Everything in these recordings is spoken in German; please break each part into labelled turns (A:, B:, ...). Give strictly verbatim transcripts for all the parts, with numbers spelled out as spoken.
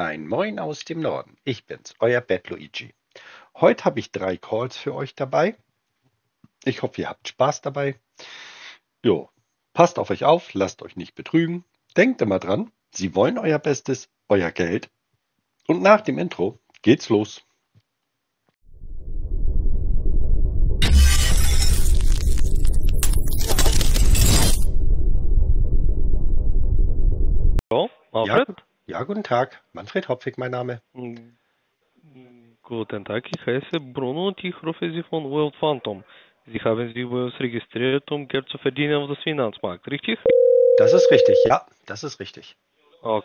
A: Ein Moin aus dem Norden. Ich bin's, euer Bad Luigi. Heute habe ich drei Calls für euch dabei. Ich hoffe, ihr habt Spaß dabei. Jo, passt auf euch auf, lasst euch nicht betrügen. Denkt immer dran, Sie wollen euer Bestes, euer Geld. Und nach dem Intro geht's los.
B: Hallo,
A: Ja,
B: Alfred?
A: gut, ja, guten Tag. Manfred Hopfig, mein Name.
B: Mm, Guten Tag, ich heiße Bruno und ich rufe Sie von World Phantom. Sie haben sich bei uns registriert, um Geld zu verdienen auf dem Finanzmarkt, richtig?
A: Das ist richtig. Ja, das ist richtig.
B: Okay.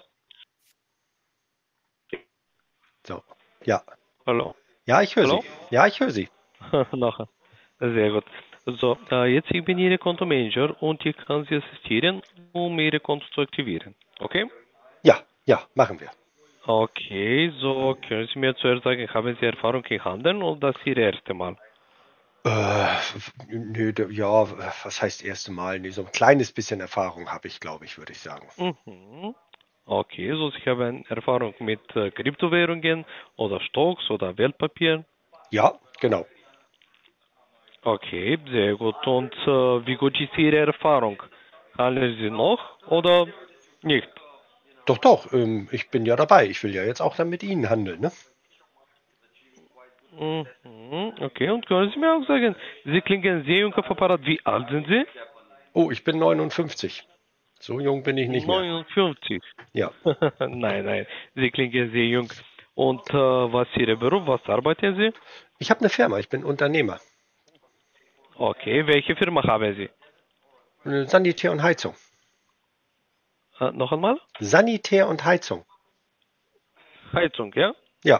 A: So, ja.
B: Hallo?
A: Ja, ich höre Sie.
B: Hallo?
A: Ja, ich höre Sie.
B: Nachher. Sehr gut. So, äh, jetzt ich bin Ihr Kontomanager und ich kann Sie assistieren, um Ihre Konto zu aktivieren. Okay?
A: Ja, ja, machen wir.
B: Okay, so können Sie mir zuerst sagen, haben Sie Erfahrung im Handeln oder das Ihr erste Mal?
A: Äh, nö, d- ja, was heißt erste Mal? Nee, so ein kleines bisschen Erfahrung habe ich, glaube ich, würde ich sagen.
B: Mhm. Okay, so Sie haben Erfahrung mit äh, Kryptowährungen oder Stocks oder Wertpapieren.
A: Ja, genau.
B: Okay, sehr gut. Und äh, wie gut ist Ihre Erfahrung? Handeln Sie noch oder nicht?
A: Doch, doch, ähm, ich bin ja dabei. Ich will ja jetzt auch dann mit Ihnen handeln, ne?
B: Mhm. Okay, und können Sie mir auch sagen, Sie klingen sehr jung auf Apparat. Wie alt sind Sie?
A: Oh, ich bin neunundfünfzig. So jung bin ich nicht mehr.
B: neunundfünfzig.
A: Ja,
B: Nein, nein, Sie klingen sehr jung. Und äh, was ist Ihr Beruf? Was arbeiten Sie?
A: ich habe eine Firma, ich bin Unternehmer.
B: Okay, welche Firma haben Sie?
A: Äh, Sanitär und Heizung.
B: Äh, noch einmal?
A: Sanitär und Heizung.
B: Heizung, ja?
A: Ja,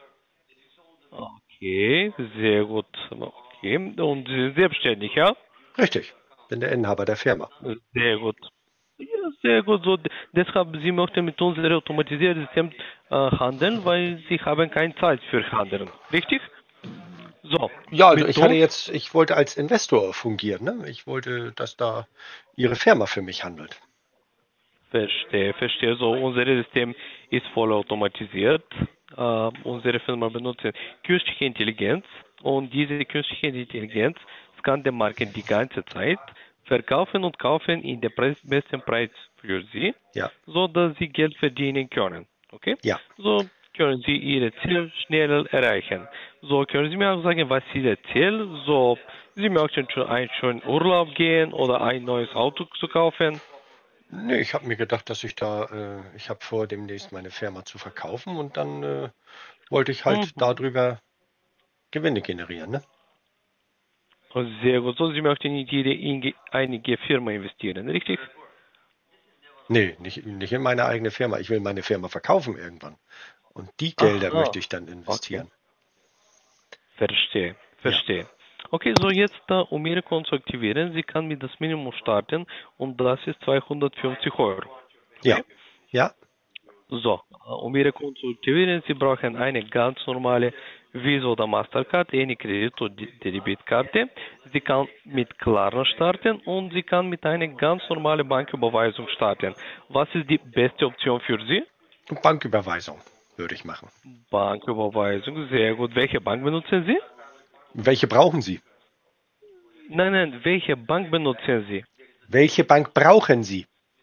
B: Okay, sehr gut. Okay, und Sie sind selbstständig, ja?
A: richtig. Bin der Inhaber der Firma.
B: Sehr gut. Ja, sehr gut. So, d- deshalb, Sie möchten mit unserem automatisierten System äh, handeln, weil Sie haben keine Zeit für Handeln. Richtig? So,
A: Ja, also
B: mit
A: ich hatte
B: uns,
A: jetzt, ich wollte als Investor fungieren, ne? Ich wollte, dass da Ihre Firma für mich handelt.
B: verstehe, verstehe. So, unser System ist voll automatisiert. Äh, unsere Firma benutzt künstliche Intelligenz und diese künstliche Intelligenz scannt den Markt die ganze Zeit, verkaufen und kaufen in den Preis, besten Preis für Sie,
A: Ja,
B: so dass Sie Geld verdienen können. Okay?
A: ja.
B: So können Sie Ihre Ziel schneller erreichen. So können Sie mir auch sagen, was ist Ihr Ziel? So, Sie möchten schon einen schönen Urlaub gehen oder ein neues Auto zu kaufen.
A: Nee, ich habe mir gedacht, dass ich da, äh, ich habe vor, demnächst meine Firma zu verkaufen und dann äh, wollte ich halt
B: Mhm.
A: darüber Gewinne generieren, ne?
B: Sehr gut. So, Sie möchten in Ihre in einige Firma investieren, richtig?
A: Nee, nicht, nicht in meine eigene Firma. Ich will meine Firma verkaufen irgendwann. Und die Gelder
B: Aha.
A: möchte ich dann
B: Okay.
A: investieren.
B: Verstehe,
A: Ja,
B: verstehe. Okay, so jetzt, äh, um Ihre Konto zu aktivieren, Sie kann mit das Minimum starten und das ist zweihundertfünfzig Euro.
A: ja,
B: Okay?
A: ja.
B: So, äh, um Ihre Konto zu aktivieren, Sie brauchen eine ganz normale Visa oder Mastercard, eine Kredit- oder Debitkarte. Sie kann mit Klarna starten und Sie kann mit einer ganz normalen Banküberweisung starten. Was ist die beste Option für Sie?
A: Und Banküberweisung würde ich machen.
B: Banküberweisung, sehr gut. Welche Bank benutzen Sie?
A: Welche brauchen Sie?
B: Nein, nein, welche Bank benutzen Sie?
A: Welche Bank brauchen Sie?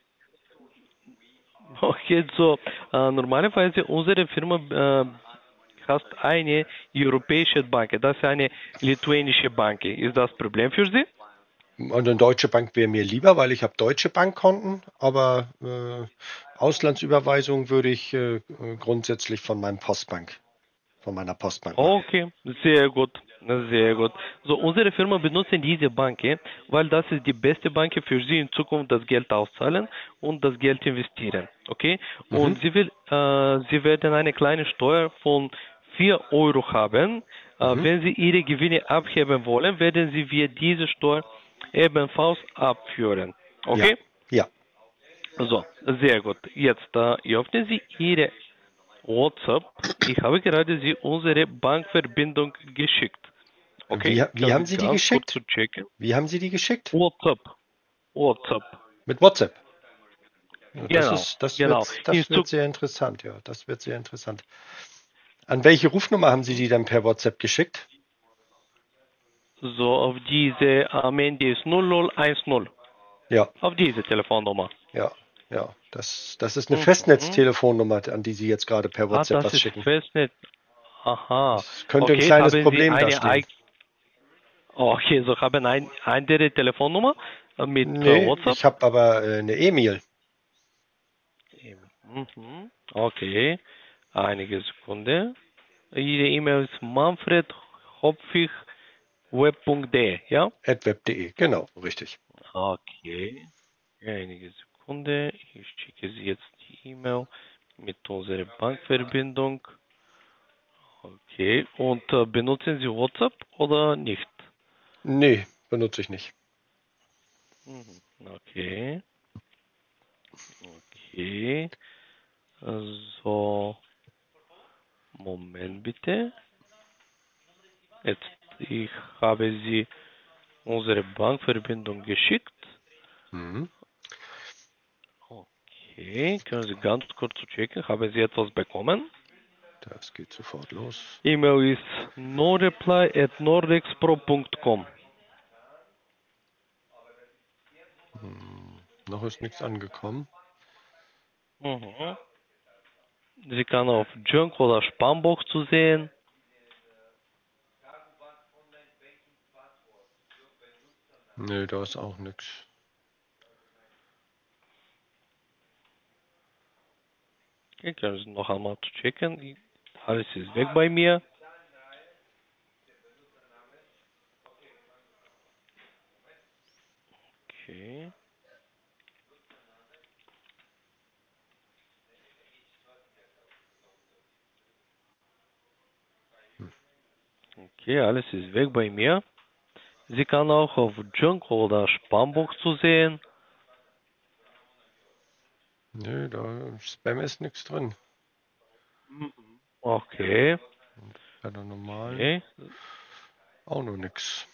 B: Okay, so, äh, normalerweise unsere Firma äh, hat eine europäische Bank, das ist eine litauische Bank. Ist das Problem für Sie?
A: Und eine deutsche Bank wäre mir lieber, weil ich habe deutsche Bankkonten, aber äh, Auslandsüberweisung würde ich äh, grundsätzlich von meinem Postbank, von meiner Postbank machen.
B: Okay, sehr gut, sehr gut. So, unsere Firma benutzt diese Bank, weil das ist die beste Bank für Sie in Zukunft das Geld auszahlen und das Geld investieren. Okay?
A: Mhm,
B: Und Sie will, äh, Sie werden eine kleine Steuer von vier Euro haben. Äh,
A: mhm.
B: wenn Sie Ihre Gewinne abheben wollen, werden Sie via diese Steuer ebenfalls abführen.
A: Ja,
B: Okay?
A: ja.
B: So, sehr gut. Jetzt äh, öffnen Sie Ihre WhatsApp. Ich habe gerade Sie unsere Bankverbindung geschickt. Okay?
A: Wie, wie
B: Können
A: haben
B: Sie
A: Sie die
B: ganz kurz
A: geschickt?
B: zu checken?
A: Wie haben Sie die geschickt?
B: WhatsApp. WhatsApp.
A: Mit WhatsApp. Ja, das
B: Genau,
A: ist, das
B: genau.
A: wird,
B: In
A: das wird
B: Zuk
A: sehr interessant, ja, das wird sehr interessant. An welche Rufnummer haben Sie die dann per WhatsApp geschickt?
B: so auf diese am Ende ist null null eins null.
A: Ja,
B: Auf diese Telefonnummer.
A: ja, ja. Das, das ist eine
B: Mhm.
A: Festnetztelefonnummer, an die Sie jetzt gerade per
B: Ah,
A: WhatsApp
B: das
A: was
B: ist
A: schicken.
B: Festnetz. Aha.
A: Das könnte ein
B: Okay,
A: kleines
B: haben Sie
A: Problem
B: eine
A: darstellen.
B: eig Okay, so haben ein andere Telefonnummer äh, mit äh,
A: Nee,
B: WhatsApp?
A: ich habe aber äh, eine E-Mail.
B: Mhm. Okay, einige Sekunde. Ihre E-Mail ist manfred hopfig web punkt de, ja?
A: at web punkt de, genau, richtig.
B: Okay, einige Sekunde. Ich schicke Sie jetzt die E-Mail mit unserer Bankverbindung. Okay, und äh, benutzen Sie WhatsApp oder nicht?
A: Nee, benutze ich nicht.
B: Mhm. Okay, okay. So, Moment bitte. Jetzt, ich habe Sie unsere Bankverbindung geschickt.
A: Mhm.
B: Okay, können Sie ganz kurz checken? Haben Sie etwas bekommen?
A: Das geht sofort los.
B: E-Mail ist noreply at nordexpro punkt com.
A: Hm, noch ist nichts angekommen.
B: Mhm. Sie kann auf Junk oder Spambox zu sehen.
A: Nee, da ist auch nichts.
B: Okay, können Sie noch einmal checken. Alles ist weg bei mir. Okay. Okay, alles ist weg bei mir. Sie kann auch auf Junk oder Spambox zu sehen.
A: Nee, da im Spam ist nichts drin.
B: Okay.
A: Bei der normalen
B: Okay.
A: auch noch nichts.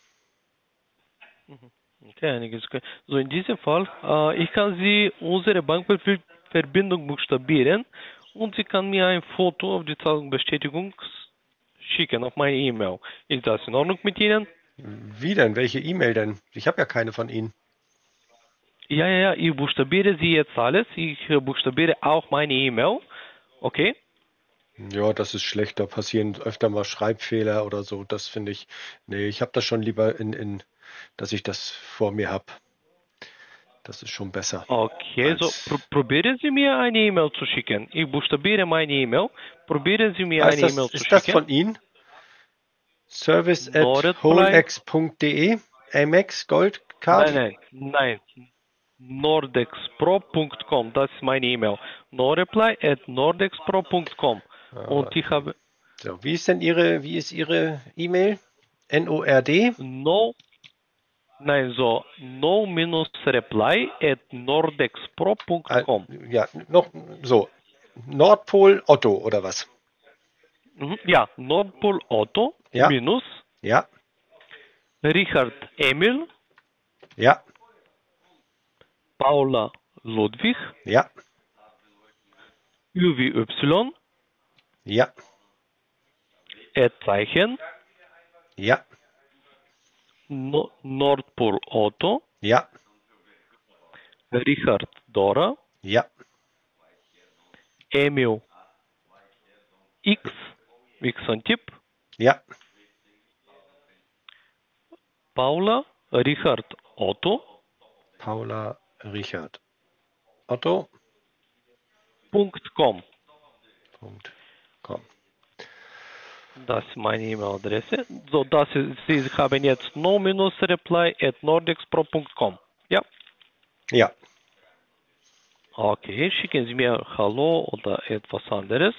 B: Okay, einiges. So, in diesem Fall, äh, ich kann Sie unsere Bankverbindung buchstabieren und Sie kann mir ein Foto auf die Zahlungsbestätigung schicken auf meine E-Mail. Ist das in Ordnung mit Ihnen?
A: Wie denn? Welche E-Mail denn? Ich habe ja keine von Ihnen.
B: Ja, ja, ja, ich buchstabiere Sie jetzt alles. Ich äh, buchstabiere auch meine E-Mail. Okay?
A: Ja, das ist schlecht. Da passieren öfter mal Schreibfehler oder so. Das finde ich. Nee, ich habe das schon lieber in, in, dass ich das vor mir habe. Das ist schon besser.
B: Okay, so pr
A: Als.
B: probieren Sie mir eine E-Mail zu schicken. Ich buchstabiere meine E-Mail. Probieren Sie mir
A: Ah, ist
B: eine
A: das,
B: E-Mail zu
A: ist das
B: schicken.
A: von Ihnen? Service at
B: Noreply.
A: wholex.de? Amex Gold
B: Nein,
A: Card?
B: nein, nein. nordexpro punkt com, das ist meine E-Mail. noreply at nordexpro punkt com.
A: Ah,
B: Und ich
A: warten.
B: habe
A: So, wie ist denn Ihre, wie ist Ihre E-Mail? N O R D?
B: no, nein, so, no-reply at nordexpro punkt
A: Ah,
B: com.
A: ja, noch so. Nordpol Otto oder was?
B: Mhm, ja, Nordpol Otto
A: Ja,
B: minus
A: ja,
B: Richard Emil,
A: ja,
B: Paula Ludwig,
A: ja,
B: U wie Y,
A: ja,
B: Zeichen,
A: ja,
B: no, Nordpol Otto,
A: ja,
B: Richard Dora,
A: ja,
B: Emil X, X ein Tipp,
A: ja.
B: Paula Richard Otto
A: Paula Richard Otto.
B: Punkt com.
A: Punkt com.
B: Das ist meine E-Mail-Adresse. So, das ist, Sie haben jetzt no-reply at nordexpro punkt com. Ja.
A: Ja,
B: Okay, schicken Sie mir Hallo oder etwas anderes.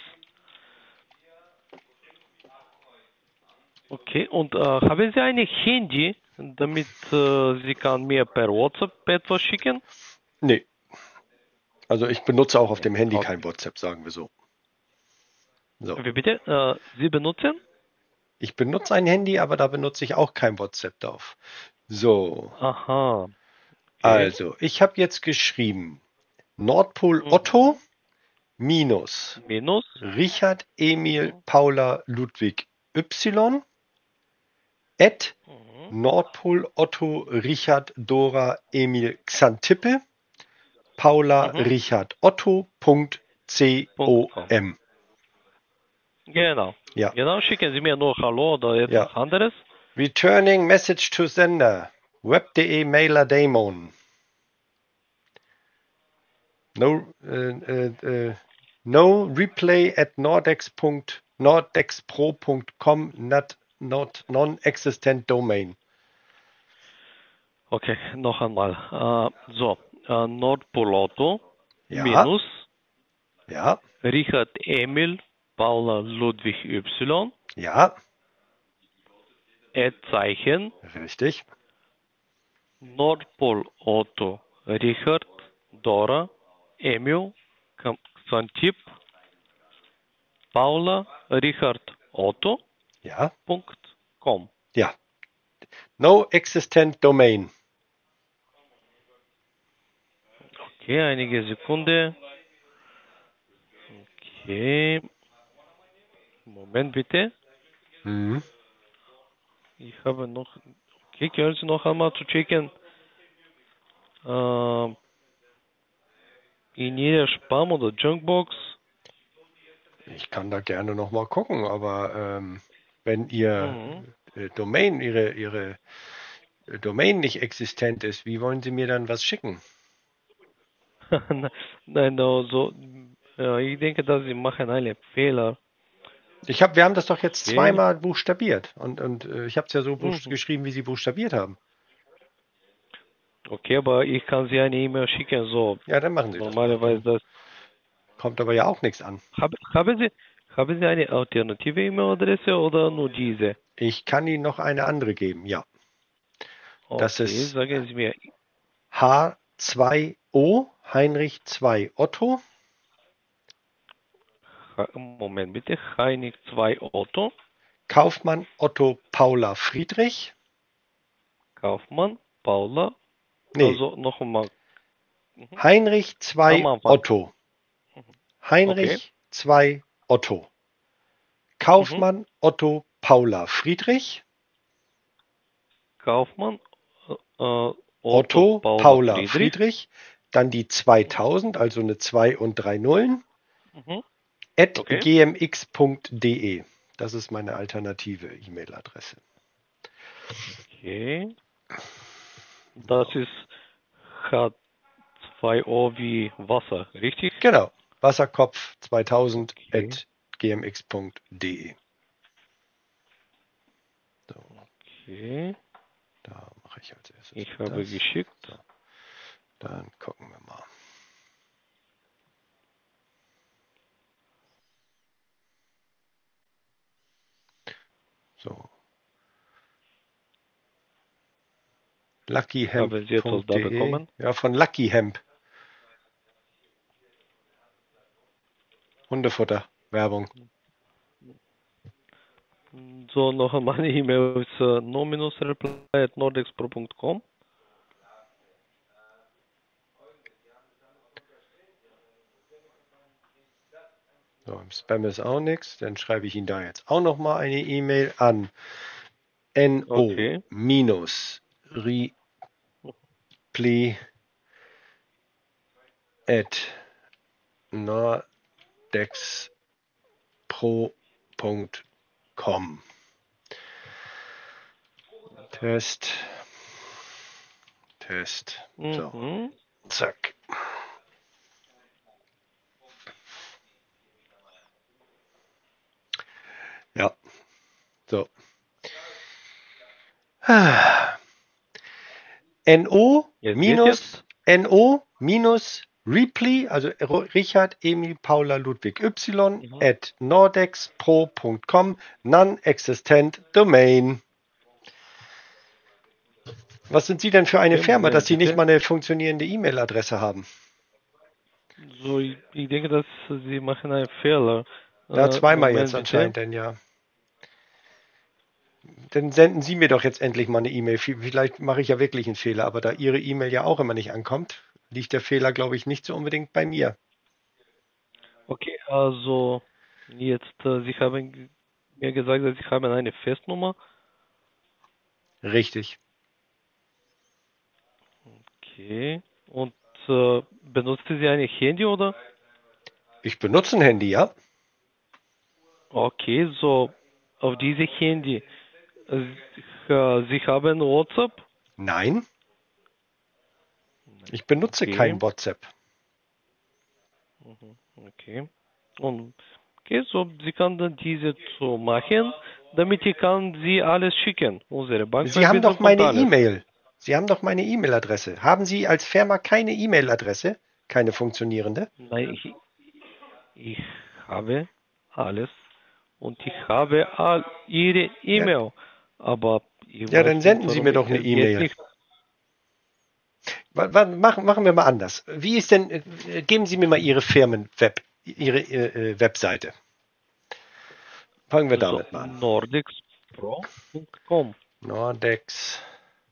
B: Okay, und äh, haben Sie ein Handy, damit äh, Sie kann mir per WhatsApp etwas schicken?
A: nee. Also ich benutze auch auf dem Handy
B: Okay.
A: kein WhatsApp, sagen wir so. So.
B: Wie bitte? Äh, Sie benutzen?
A: Ich benutze ein Handy, aber da benutze ich auch kein WhatsApp drauf. So.
B: Aha, okay.
A: Also, ich habe jetzt geschrieben. Nordpol
B: Mhm.
A: Otto minus
B: Minus.
A: Richard Emil
B: Mhm.
A: Paula Ludwig Y at
B: Mhm.
A: Nordpol Otto Richard Dora Emil Xantippe Paula
B: Mhm.
A: Richard Otto Punkt
B: Punkt com.
A: com.
B: Genau.
A: Ja,
B: Genau, schicken Sie mir nur Hallo oder etwas
A: ja.
B: anderes.
A: Returning message to sender. Web.de Mailer Daemon. No, äh, äh, äh, no replay at nordex. nordexpro Punkt com, not, not non-existent domain.
B: Okay, noch einmal. Äh, so, äh, Nordpol Otto
A: Ja,
B: minus
A: ja,
B: Richard Emil Paula Ludwig Y
A: ja,
B: at Zeichen
A: richtig.
B: Nordpol Otto Richard Dora Emil Xantip Paula Richard Otto
A: Ja,
B: Punkt com.
A: ja. No existent domain.
B: Okay, einige Sekunde. Okay, Moment bitte.
A: Mhm.
B: Ich habe noch. Okay, können Sie noch einmal zu checken? Äh, in Ihrer Spam- oder Junkbox?
A: Ich kann da gerne noch mal gucken, aber ähm, wenn Ihr
B: Mhm.
A: äh, Domain, Ihre, Ihre äh, Domain nicht existent ist, wie wollen Sie mir dann was schicken?
B: Nein, also, ja, ich denke, dass Sie machen einen Fehler.
A: Ich hab, wir haben das doch jetzt
B: Okay.
A: zweimal buchstabiert und, und äh, ich habe es ja so buchst-
B: Mhm.
A: geschrieben, wie Sie buchstabiert haben.
B: Okay, aber ich kann Sie eine E-Mail schicken, so.
A: Ja, dann machen Sie das mal.
B: Normalerweise
A: Dann
B: das.
A: kommt aber ja auch nichts an.
B: Hab, haben Sie, haben Sie eine alternative E-Mail-Adresse oder nur diese?
A: Ich kann Ihnen noch eine andere geben, ja. Das
B: Okay,
A: ist
B: sagen Sie mir.
A: H zwei O Heinrich zwei Otto
B: Ha- Moment bitte. Heinig zwei Otto.
A: Kaufmann Otto Paula Friedrich.
B: Kaufmann, Paula.
A: Nee,
B: Also noch einmal. Mhm.
A: Heinrich
B: Am
A: zwei
B: Anfang.
A: Otto.
B: Mhm. Okay.
A: Heinrich zwei Otto.
B: Mhm.
A: Kaufmann Otto Paula Friedrich.
B: Kaufmann, äh, Otto,
A: Otto
B: Paula,
A: Paula
B: Friedrich.
A: Friedrich. Dann die zweitausend, also eine zwei und drei Nullen.
B: Mhm.
A: At
B: Okay.
A: gmx.de. Das ist meine alternative E-Mail-Adresse.
B: Okay. Das ist H zwei O wie Wasser, richtig?
A: Genau. Wasserkopf zweitausend
B: Okay.
A: at gmx.de. So,
B: Okay.
A: da mache ich als erstes
B: Ich
A: mal
B: habe
A: das.
B: geschickt.
A: So, dann gucken wir mal. So,
B: Haben Sie etwas da
A: luckyhemp.de.
B: bekommen?
A: Ja, von Lucky Hemp. Hundefutter. Werbung.
B: So, noch einmal eine E-Mail ist äh, no-reply at nordexpro Punkt com.
A: So, im Spam ist auch nichts. Dann schreibe ich Ihnen da jetzt auch noch mal eine E-Mail an
B: Okay.
A: no-reply at nordexpro Punkt com. Test. Test. So,
B: Mhm.
A: zack. Ja, so. No
B: Jetzt geht
A: minus
B: jetzt?
A: No minus Reply, also Richard Emil Paula Ludwig Y
B: Mhm.
A: at nordexpro Punkt com, non-existent domain. Was sind Sie denn für eine
B: Okay,
A: Firma, dass
B: Moment
A: Sie nicht
B: bitte.
A: mal eine funktionierende E-Mail-Adresse haben?
B: So, ich, ich denke, dass Sie machen einen Fehler.
A: Ja,
B: Äh,
A: zweimal jetzt
B: Moment bitte.
A: anscheinend, denn ja. Dann senden Sie mir doch jetzt endlich mal eine E-Mail. Vielleicht mache ich ja wirklich einen Fehler, aber da Ihre E-Mail ja auch immer nicht ankommt, liegt der Fehler, glaube ich, nicht so unbedingt bei mir.
B: Okay, also jetzt, äh, Sie haben g- mir gesagt, dass Sie haben eine Festnummer.
A: Richtig.
B: Okay. Und äh, benutzen Sie ein Handy oder?
A: Ich benutze ein Handy, ja?
B: Okay, so auf diese Handy. äh, äh, Sie haben WhatsApp?
A: Nein, ich benutze
B: Okay,
A: kein WhatsApp.
B: okay. Und okay, so Sie kann dann diese so machen, damit ich kann Sie alles schicken, unsere
A: Sie haben
B: Bankverbindung
A: doch
B: und
A: meine
B: alles.
A: E-Mail. Sie haben doch meine E-Mail-Adresse. Haben Sie als Firma keine E-Mail-Adresse? Keine funktionierende?
B: Nein, ich, ich habe alles und ich habe all Ihre
A: Ja,
B: E-Mail, aber ich
A: ja,
B: weiß
A: dann
B: nicht,
A: senden Sie
B: warum
A: mir doch eine
B: es geht
A: E-Mail.
B: nicht.
A: Wa- wa- Machen, machen wir mal anders. Wie ist denn, äh, geben Sie mir mal Ihre Firmenweb, Ihre äh, äh, Webseite. Fangen wir
B: So,
A: damit mal an.
B: nordexpro punkt com.
A: nordexpro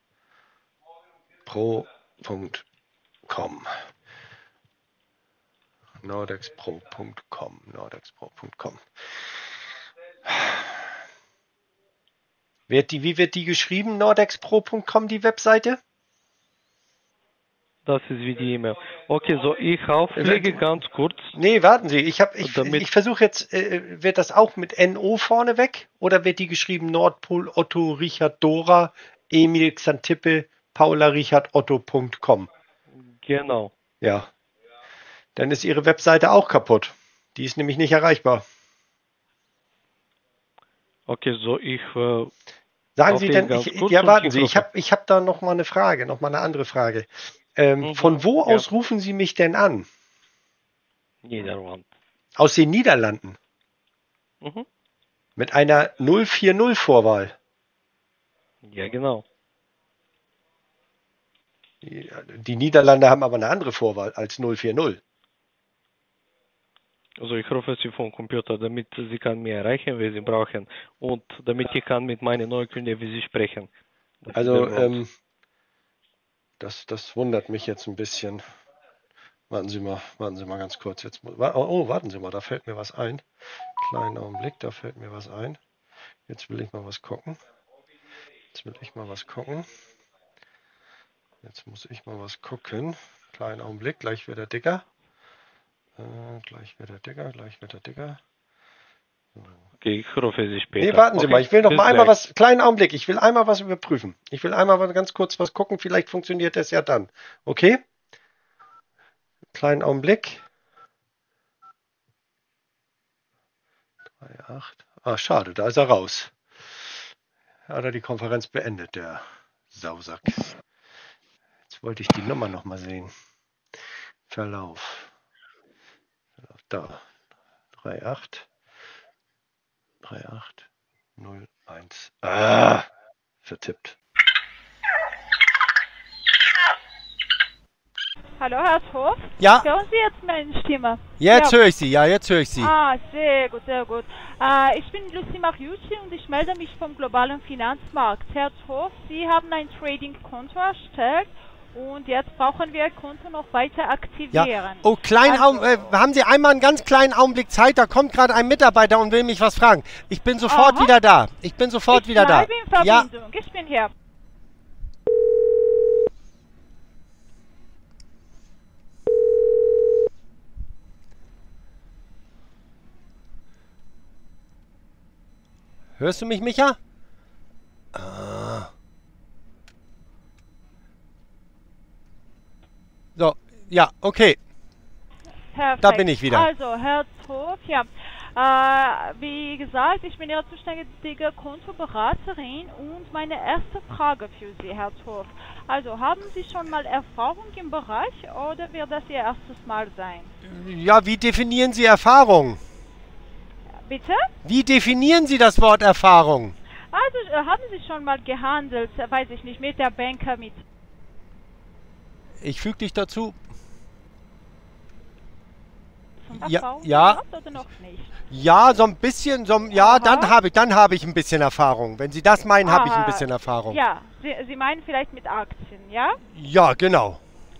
A: punkt com. nordexpro punkt com. nordexpro punkt com. Wird die, wie wird die geschrieben? nordexpro punkt com, die Webseite?
B: Das ist wie die E-Mail. Okay, so ich auflege ganz kurz,
A: Nee, warten Sie. Ich, hab- ich,
B: damit
A: ich versuche jetzt, äh, wird das auch mit N O vorne weg? Oder wird die geschrieben Nordpol Otto Richard Dora Emil Xantippe Paula Richard Otto punkt com?
B: genau.
A: Ja, dann ist Ihre Webseite auch kaputt. Die ist nämlich nicht erreichbar.
B: Okay, so ich äh,
A: Sagen Sie
B: auflege
A: denn,
B: ganz
A: ich,
B: kurz
A: ja,
B: und
A: warten
B: ich
A: Sie, ich
B: rufe.
A: habe ich hab da noch mal eine Frage, noch mal eine andere Frage. Ähm, von
B: Mhm,
A: wo
B: ja,
A: aus rufen Sie mich denn an?
B: Niederland.
A: Aus den Niederlanden.
B: Mhm.
A: Mit einer null vier null Vorwahl.
B: Ja, genau.
A: Die, die Niederlande haben aber eine andere Vorwahl als null vier null.
B: Also ich rufe Sie vom Computer, damit Sie kann mir erreichen, wie Sie brauchen und damit ich kann mit meinen Neukunden wie Sie sprechen. Das ist der
A: Also,
B: Grund.
A: ähm, das, das wundert mich jetzt ein bisschen. Warten Sie mal, warten Sie mal ganz kurz. Jetzt, oh, warten Sie mal, da fällt mir was ein. Kleinen Augenblick, da fällt mir was ein. Jetzt will ich mal was gucken. Jetzt will ich mal was gucken. Jetzt muss ich mal was gucken. Kleinen Augenblick, gleich wird er dicker. Äh, gleich wird er dicker, gleich wird er dicker.
B: Okay, ich rufe Sie
A: Nee,
B: später.
A: warten Sie
B: Okay,
A: mal, ich will noch
B: bis
A: mal einmal
B: gleich.
A: was, kleinen Augenblick, ich will einmal was überprüfen. Ich will einmal was, ganz kurz was gucken, vielleicht funktioniert das ja dann. Okay? Kleinen Augenblick. drei acht. Ah, schade, da ist er raus. Hat er die Konferenz beendet, der Sausack. Jetzt wollte ich die Nummer noch mal sehen. Verlauf. Da. drei acht. drei acht. null eins. Ah, vertippt.
C: Hallo, Herr Hof.
D: Ja,
C: Hören Sie jetzt meine Stimme?
D: jetzt
C: Ja.
D: höre ich Sie, ja, jetzt höre ich Sie.
C: Ah, sehr gut, sehr gut. Äh, ich bin Lucy Mariucci und ich melde mich vom globalen Finanzmarkt. Herr Hof, Sie haben ein Trading-Konto erstellt und jetzt brauchen wir Ihr Konto noch weiter
D: Ja.
C: aktivieren.
D: Oh, kleinen
C: Also-
D: Augen, äh, haben Sie einmal einen ganz kleinen Augenblick Zeit? Da kommt gerade ein Mitarbeiter und will mich was fragen. Ich bin sofort
C: Aha.
D: wieder da. Ich bin sofort
C: Ich
D: wieder da.
C: bleibe in
D: Ja,
C: Verbindung. Ich bin hier.
D: hörst du mich, Micha? Ah. So, ja, okay.
C: Perfekt.
D: Da bin ich wieder.
C: Also, Herr Hof, ja. Äh, wie gesagt, ich bin Ihre zuständige Kontoberaterin und meine erste Frage für Sie, Herr Hof. Also, haben Sie schon mal Erfahrung im Bereich oder wird das Ihr erstes Mal sein?
D: Ja, wie definieren Sie Erfahrung?
C: Bitte?
D: Wie definieren Sie das Wort Erfahrung?
C: Also, äh, haben Sie schon mal gehandelt, äh, weiß ich nicht, mit der Banker, mit
D: Ich füge dich dazu.
C: zum
D: Ja,
C: Erfahrung
D: ja.
C: gehabt oder noch nicht?
D: Ja, so ein bisschen, so, ja,
C: Aha.
D: dann habe ich, dann habe ich ein bisschen Erfahrung. Wenn Sie das meinen, habe ich ein
C: Aha.
D: bisschen Erfahrung.
C: Ja, Sie, Sie meinen vielleicht mit Aktien, ja?
D: Ja, genau.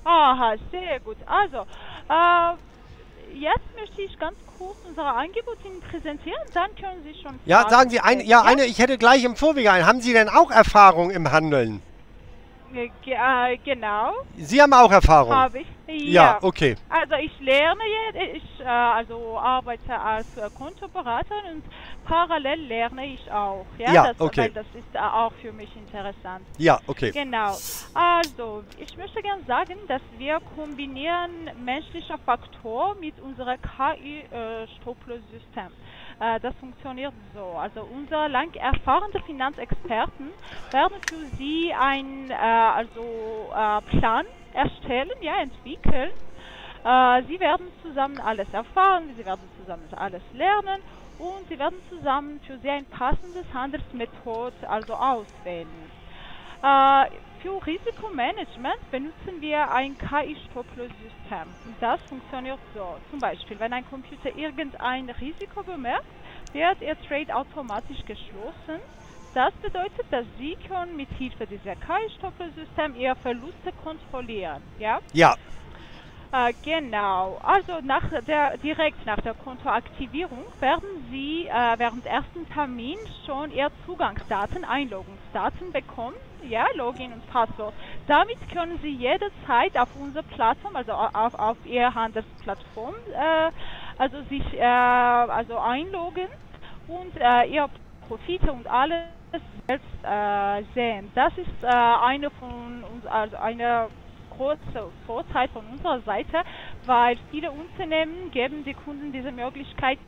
C: Aha, sehr gut. Also, äh, jetzt möchte ich ganz kurz unser Angebot Ihnen präsentieren, dann können Sie schon...
D: Ja,
C: Fragen
D: sagen Sie, ein,
C: stellen,
D: ja, eine, ich hätte gleich im Vorwege einen. Haben Sie denn auch Erfahrung im Handeln?
C: Ge äh, genau,
D: Sie haben auch Erfahrung?
C: habe ich.
D: Ja, okay.
C: Also ich lerne jetzt, ich äh, also arbeite als äh, Kontoberaterin und parallel lerne ich auch. Ja,
D: Ja,
C: das,
D: okay.
C: weil das ist äh, auch für mich interessant.
D: Ja, okay.
C: Genau. Also, ich möchte gerne sagen, dass wir kombinieren menschlicher Faktor mit unserem K I-Stopplös-System. Äh, das funktioniert so. Also, unsere lang erfahrenen Finanzexperten werden für Sie einen äh, also, äh, Plan erstellen, ja, entwickeln. Äh, Sie werden zusammen alles erfahren, Sie werden zusammen alles lernen und Sie werden zusammen für Sie ein passendes Handelsmethode also auswählen. Äh, für Risikomanagement benutzen wir ein K I-Stopplös-System. Das funktioniert so. Zum Beispiel, wenn ein Computer irgendein Risiko bemerkt, wird Ihr Trade automatisch geschlossen. Das bedeutet, dass Sie können mit Hilfe dieser K I-Stopplös-System Ihre Verluste kontrollieren. Ja?
D: Ja.
C: Äh, genau. Also nach der, direkt nach der Kontoaktivierung werden Sie äh, während ersten Termin schon Ihre Zugangsdaten, Einloggungsdaten bekommen, ja, Login und Passwort. Damit können Sie jederzeit auf unserer Plattform, also auf, auf Ihrer Handelsplattform, äh, also sich äh, also einloggen und äh, Ihre Profite und alles selbst äh, sehen. Das ist äh, eine von uns, also eine große Vorteil von unserer Seite, weil viele Unternehmen geben die Kunden diese Möglichkeit.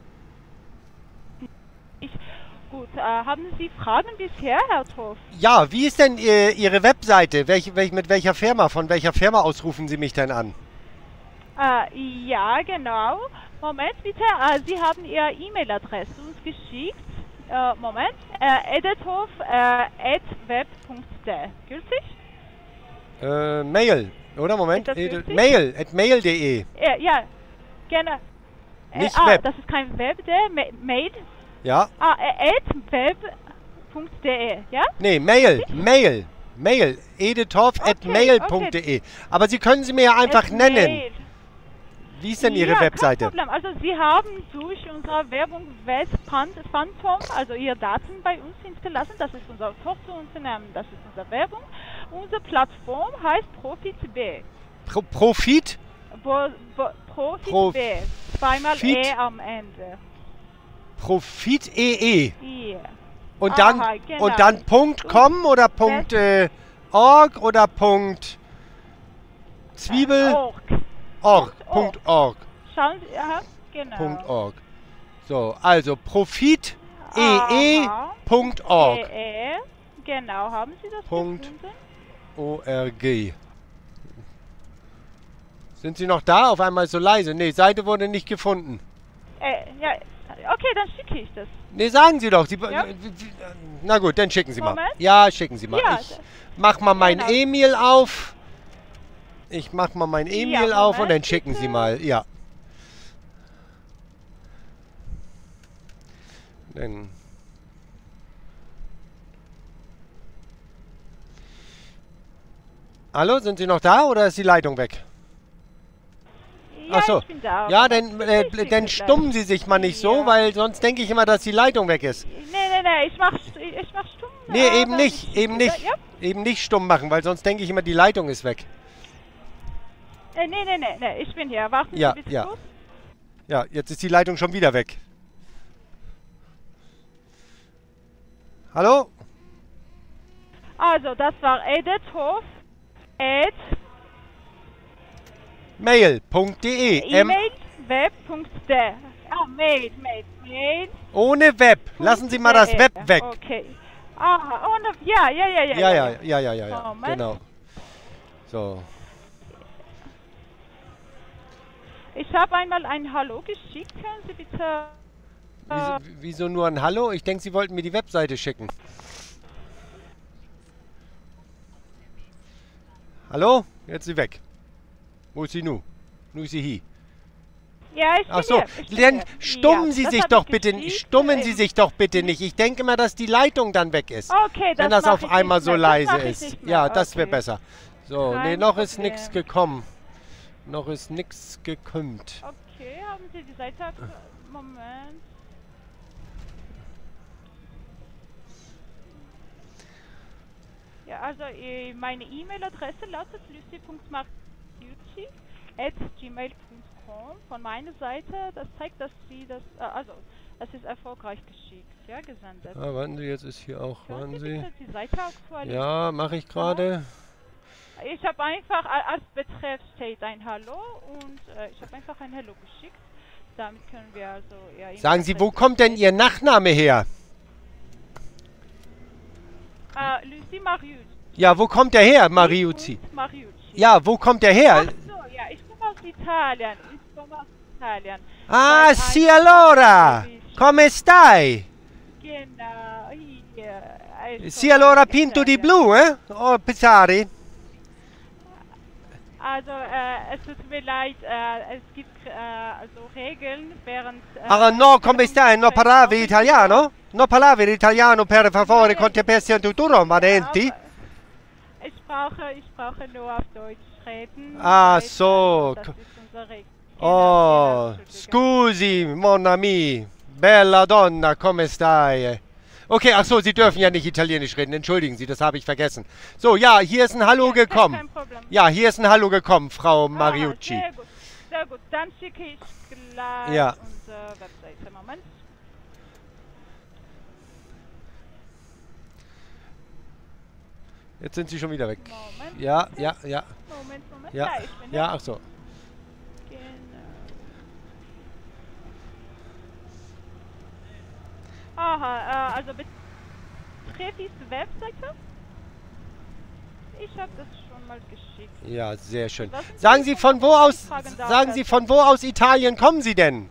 C: Ich, gut, äh, haben Sie Fragen bisher, Herr Toff?
D: Ja, wie ist denn äh, Ihre Webseite? Welch, welch, mit welcher Firma? Von welcher Firma aus rufen Sie mich denn an?
C: Äh, ja, genau. Moment bitte, äh, Sie haben Ihre E-Mail-Adresse uns geschickt. Äh, Moment, äh, edithof at web punkt de. Gültig?
D: Äh, Mail, oder? Moment.
C: Ist das
D: Äh,
C: richtig?
D: Mail, at mail punkt de.
C: Ja, ja, gerne.
D: Nicht
C: äh, ah,
D: Web.
C: Das ist kein Web, der Ma Mail.
D: Ja?
C: Ah, äh, at web punkt de, ja?
D: Nee, Mail, Mail, Mail, edithof at
C: Okay,
D: mail punkt de. Aber Sie können sie mir ja einfach
C: At
D: nennen.
C: Mail.
D: Wie ist denn Ihre
C: Ja,
D: Webseite?
C: kein Problem. Also Sie haben durch unsere Werbung West Phantom, also Ihre Daten bei uns hinterlassen. Das ist unser Tochterunternehmen, das ist unsere Werbung. Unsere Plattform heißt Profit B.
D: Pro Profit?
C: Bo, bo, Profit
D: Prof-
C: B. Zweimal
D: Fit?
C: E am Ende.
D: Profit E E.
C: Ja.
D: Und dann,
C: Aha, genau.
D: und dann Punkt .com oder Punkt äh, .org oder Punkt Zwiebel?
C: Org.
D: Org.
C: Punkt
D: Punkt .org.
C: Schauen Sie, aha, genau.
D: Punkt .org. So, also Profit E E
C: Aha.
D: Punkt .org.
C: E E. Genau, haben Sie das
D: Punkt.
C: gefunden?
D: O R G. Sind Sie noch da? Auf einmal so leise. Nee, Seite wurde nicht gefunden.
C: Äh, ja, okay, dann schicke ich das.
D: Nee, sagen Sie doch. Sie,
C: Ja.
D: Na gut, dann schicken Sie mal.
C: Moment.
D: Ja, schicken Sie mal.
C: Ja,
D: ich mach mal mein
C: genau.
D: E-Mail auf. Ich mach mal mein E-Mail
C: Ja,
D: auf und dann
C: Moment,
D: schicken Sie
C: bitte.
D: mal. Ja. Dann. Hallo, sind Sie noch da oder ist die Leitung weg?
C: Ja,
D: Ach so.
C: ich bin da.
D: Ja, dann, äh,
C: Ich schicke
D: dann
C: gleich.
D: stummen Sie sich mal nicht so,
C: Ja.
D: weil sonst denke ich immer, dass die Leitung weg ist.
C: Nee, nee, nee, ich mach, ich mach stumm.
D: Nee,
C: aber
D: eben nicht,
C: ich-
D: eben nicht.
C: Ja?
D: Eben nicht stumm machen, weil sonst denke ich immer, die Leitung ist weg.
C: Äh, nee, nee, nee, nee, ich bin hier. Warten
D: Ja,
C: Sie bitte
D: ja.
C: kurz.
D: Ja, jetzt ist die Leitung schon wieder weg. Hallo?
C: Also, das war edithof at
D: mail punkt de. Ähm,
C: e-mail web punkt de. Ah, Mail, Mail, Mail.
D: ohne Web. Lassen Sie mal das
C: de.
D: Web weg.
C: Okay. Aha, ohne, ja, ja, ja, ja.
D: Ja, ja, ja, ja, ja, ja.
C: Moment.
D: Genau. So.
C: Ich habe einmal ein Hallo geschickt. Können Sie bitte...
D: Wieso, wieso nur ein Hallo? Ich denke, Sie wollten mir die Webseite schicken. Hallo? Jetzt ist sie weg. Wo ist sie nu? Nu ist sie hier.
C: Ja, ich bin
D: Ach so,
C: hier. Ich bin
D: dann
C: hier.
D: stummen
C: Ja,
D: Sie
C: das
D: sich
C: hab
D: doch
C: ich
D: bitte,
C: geschickt.
D: stummen Sie
C: Ähm,
D: sich doch bitte nicht. Ich denke immer, dass die Leitung dann weg ist.
C: Okay, das
D: wenn das
C: mach
D: auf
C: ich
D: einmal
C: nicht
D: so
C: mehr. Das
D: leise
C: mach ich
D: ist.
C: nicht mehr.
D: Ja, das wäre
C: Okay.
D: besser. So, nee,
C: Kein
D: noch ist
C: Problem.
D: nichts gekommen. Noch ist nichts gekommen.
C: Okay, haben Sie die Seite aktu- Moment. Ja, also äh, meine E-Mail-Adresse lautet lucy punkt marcucci at gmail punkt com von meiner Seite. Das zeigt, dass Sie das, äh, also es ist erfolgreich geschickt, ja, gesendet.
D: Ah, warten Sie, jetzt ist hier auch,
C: Können
D: warten
C: Sie
D: Sie.
C: bitte die Seite aktualisieren?
D: Ja, mache ich gerade.
C: Ich habe einfach, a- als Betreff steht ein Hallo und äh, ich habe einfach ein Hallo geschickt. Damit können wir also... Ja,
D: Sagen Sie, wo kommt denn Ihr Nachname her?
C: Äh, Lucy Mariucci.
D: Ja, wo kommt der her, Mariucci?
C: Mariucci.
D: Ja, wo kommt der her?
C: Ach so, ja, ich komme aus Italien. Ich komme aus Italien.
D: Ah,
C: Seit
D: sì
C: ein-
D: allora! Come stai?
C: Genau, hier. Also,
D: Sì allora pinto di
C: Italien.
D: blu, eh? Oh, Pizzari?
C: Also, äh, es tut mir leid, äh, es gibt äh, also Regeln während... Äh,
D: Ah no, come
C: während
D: stai? No
C: des
D: parlavi
C: Aufenthalts.
D: italiano? No parlavi l'italiano per favore con te pessi tu turno, ma
C: Ja,
D: denti?
C: aber Ich brauche, ich brauche nur auf Deutsch reden.
D: Ah,
C: weil,
D: so.
C: also, Das ist unsere Regel.
D: Oh,
C: Genau, Entschuldigung.
D: scusi, mon ami. Bella donna, come stai? Okay, ach so, Sie dürfen ja nicht Italienisch reden. Entschuldigen Sie, das habe ich vergessen. So, ja, hier ist ein Hallo
C: Ja, kein-
D: gekommen.
C: Kein Problem.
D: Ja, hier ist ein Hallo gekommen, Frau
C: Ah,
D: Mariucci.
C: sehr gut, sehr gut. Dann schicke ich gleich
D: Ja.
C: unsere Webseite. Moment.
D: Jetzt sind Sie schon wieder weg.
C: Moment.
D: Ja, ja, ja,
C: Moment, Moment.
D: ja.
C: ich bin
D: Ja,
C: da.
D: ach so.
C: Genau. Aha, äh, also betreff ist Webseite. Ich habe das schon mal geschickt.
D: Ja, sehr schön.
C: Was sind
D: Sagen
C: die
D: Sie, von wo
C: Informationen,
D: aus,
C: die ich fragen darf,
D: sagen Sie,
C: also?
D: von wo aus Italien kommen Sie denn?